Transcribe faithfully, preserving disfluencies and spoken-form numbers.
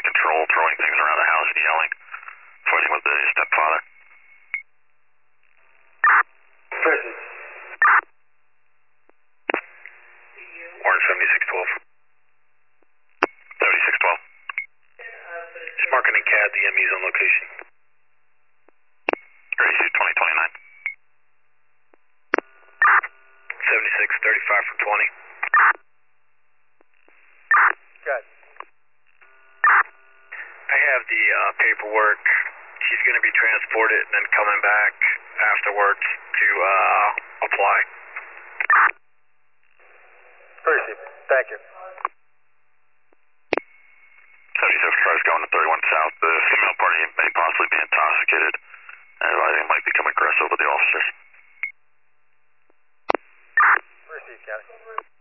control, throwing things around the house and yelling, fighting with the stepfather. Prison. Orange seventy-six twelve. seventy-six twelve. Just marking in C A D, the M E's on location. Ready to twenty twenty-nine. seventy-six thirty-five from twenty. Good. I have the uh, paperwork. She's going to be transported and then coming back afterwards to uh, apply. Appreciate it. Thank you. seventy-six cars going to thirty-one South. The female party may possibly be intoxicated, and they might become aggressive with the officers. Receive, County.